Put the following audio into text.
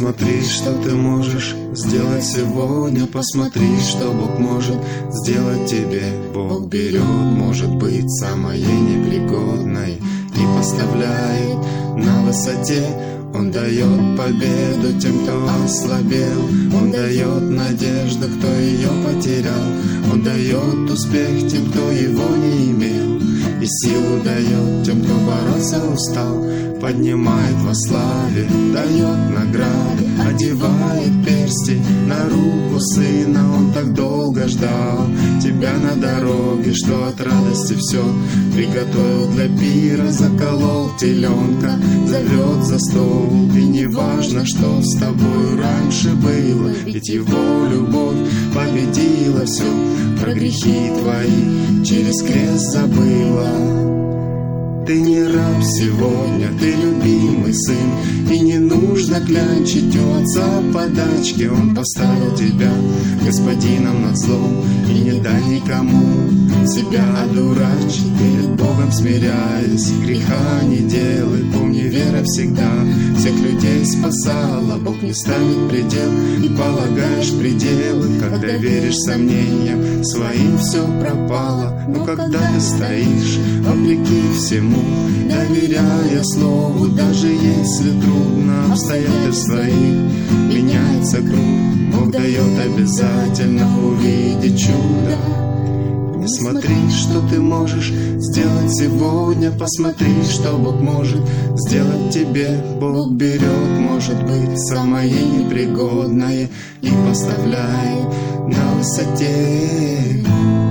Посмотри, что ты можешь сделать сегодня. Посмотри, что Бог может сделать тебе. Бог берет, может быть, самое непригодное и поставляет на высоте. Он дает победу тем, кто ослабел. Он дает надежду, кто ее потерял. Он дает успех тем, кто его не имел. И силу дает тем, кто бороться устал. Поднимает во славе, дает награды, одевает перстень на руку сына. Он так долго ждал тебя на дороге, что от радости все приготовил для пира. Заколол теленка, зовет за стол. И не важно, что с тобой раньше было, ведь его любовь победила все. Про грехи твои через крест забыла. Ты не раб сегодня, ты любимый сын. И не нужно клянчить у отца подачки. Он поставил тебя господином над злом. И не дай никому себя одурачить. Перед Богом смиряясь, греха не делай. Помни, вера всегда всех людей спасала. Бог не ставит предел, и полагаешь пределы. Когда веришь сомнениям своим, все пропало. Но когда ты стоишь вопреки всему, доверяя слову, даже если трудно обстоятельства их, меняется круг. Бог дает обязательно увидеть чудо. Не смотри, что ты можешь сделать сегодня. Посмотри, что Бог может сделать тебе. Бог берет, может быть, самое непригодное и поставляет на высоте.